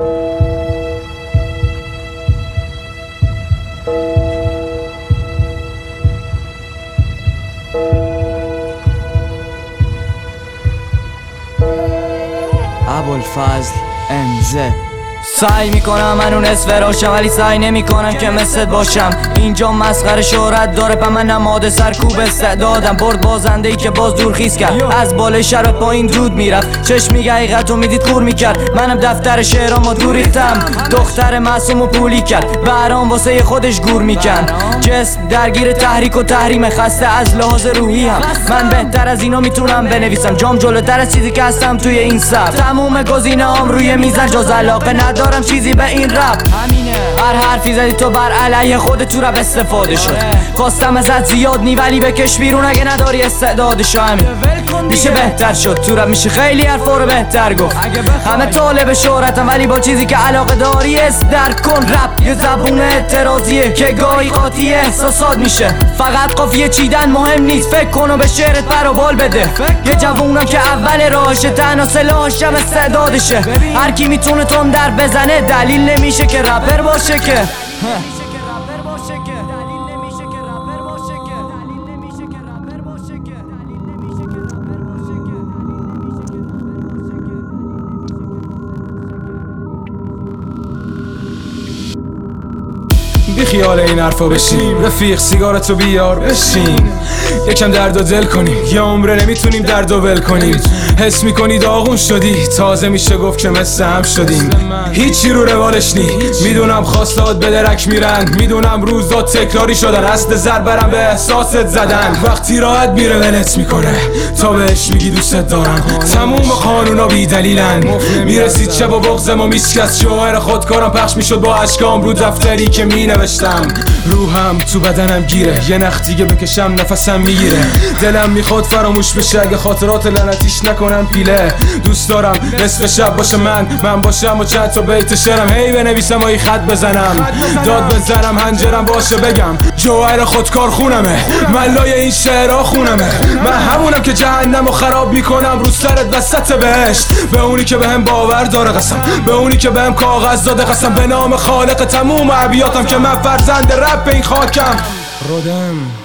ابوالفضل MZ. سعی میکنم من اون اسفراشم ولی سعی نمیکنم که مثل باشم. اینجا مسخره شهرت داره و من نماد سرکوب استعدادم. برد بازنده ای که باز دور خیز کرد، از بالای شهر به پایین دود میرفت. چشم میگه حقیقتو میدید کور میکرد. منم دفتر شعرامو دور ریختم، دختر معصومو پولی کرد. برام واسه خودش گور میکن. جسم درگیر تحریک و تحریم، خسته از لحاظ روحی هم. من بهتر از اینا میتونم بنویسم، جام جلوتر از چیزی که هستم توی این صف. تموم گزینه‌ام روی میزن، جز علاقه ندارم چیزی به این رپ. هر حرفی زدی تو بر علیه خودت تو رپ استفاده شد. خواستم ازت زیاد نی ولی بکش بیرون اگه نداری استعدادشو. همین میشه بهتر شد تو رپ، میشه خیلی حرفا رو بهتر گفت. همه طالب شهرتم ولی با چیزی که علاقه داری درک کن. رپ یه زبون اعتراضیه که گاهی قاطی احساسات میشه. فقط قافیه چیدن مهم نیست، فکر کن و به شعرت پر و بال بده. یه جوونم که اول راهشه، تنها سلاحش هم استعدادشه. هر کی میتونه تون در بزنه، دلیل نمیشه که رپر باشه که. بی خیال این حرفا بشیم، رفیق سیگارتو بیار بشین. یکم درد و دل کنیم، یه عمره نمیتونیم درد و ول کنیم. حس میکنی داغون شدی، تازه میشه گفت که مثل هم شدیم. هیچی رو روالش نی، میدونم خواستات به درک میرن. میدونم روزات تکراری شدن، اصل ضربرم به احساست زدن. وقتی راحت میره ولت میکنه تا بهش میگی دوست دارم. تموم قانونا بی دلیلن، میرسید شب و بغض ما میشکست. شعر خودکارم پخش میشد با اشکام رو دفتری که مینوشتم. روحم تو بدنم گیره، یه نخ دیگه بکشم نفسم میگیره. دلم میخواد فراموش بشه اگه خاطرات لعنتیش نکنم پیله. دوست دارم نصف شب باشه من باشم و چند تا بیت شعرم هی بنویسم و این خط بزنم. داد بزنم هنجرم باشه بگم جوهر خودکار خونمه. من لای این شعرها خونمه. من همونم که جهنم و خراب میکنم رو سرت وسط بهشت. به اونی که بهم باور داره قسم، به اونی که بهم کاغذ داده قسم. به نام خالق تموم ابیاتم که من فرزند رپ این خاکم. رودم